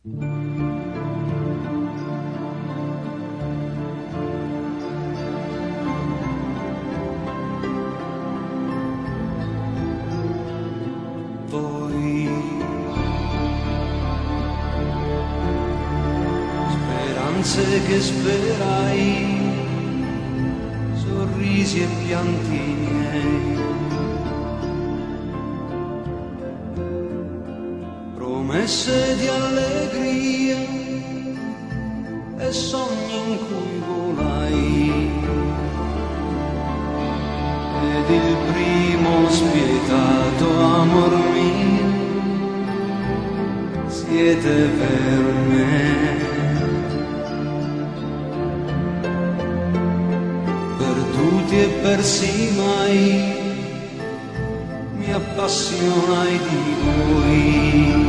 Poi speranze che sperai, sorrisi e pianti miei, promesse di allegria e sogni in cui volai, ed il primo spietato amor mio siete per me. Perduti e persi mai mi appassionai di voi,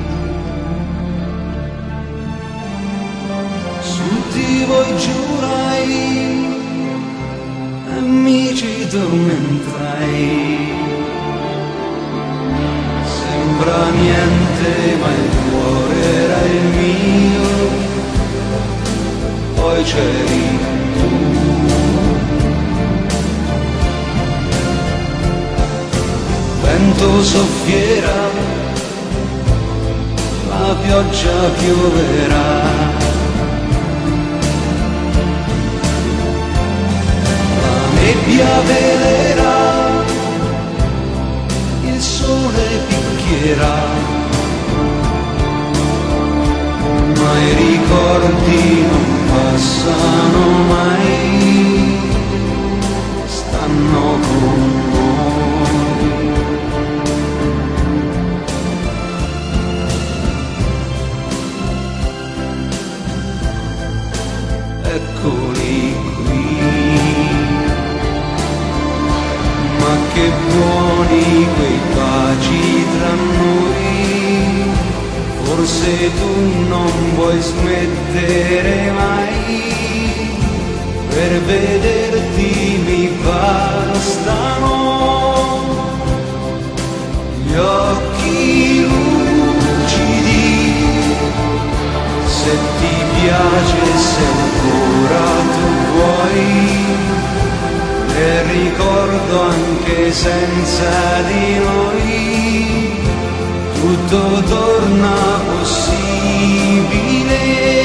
su di voi giurai e mi ci tormentai. Sembra niente ma il cuore era il mio, poi c'eri tu. Vento soffierà, la pioggia pioverà, la nebbia velerà, il sole picchierà, ma i ricordi non passano mai, stanno con noi. Eccoli qui, ma che buoni quei baci tra noi, forse tu non vuoi smettere mai, per vederti mi bastano gli occhi lucidi, se ti piace, se ancora tu vuoi, e ricordo anche senza di noi, tutto torna possibile,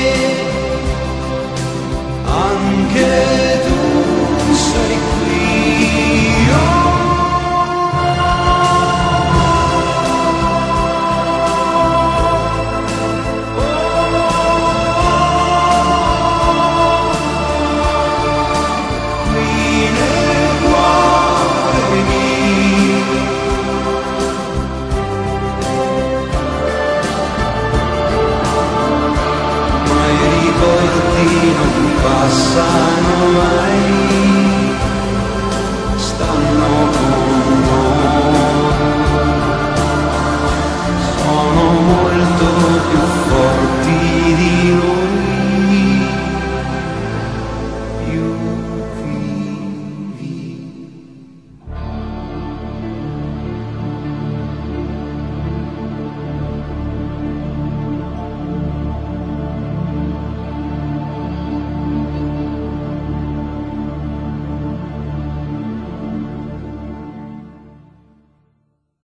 anche tu sei qui. Oh. Non passano mai, stanno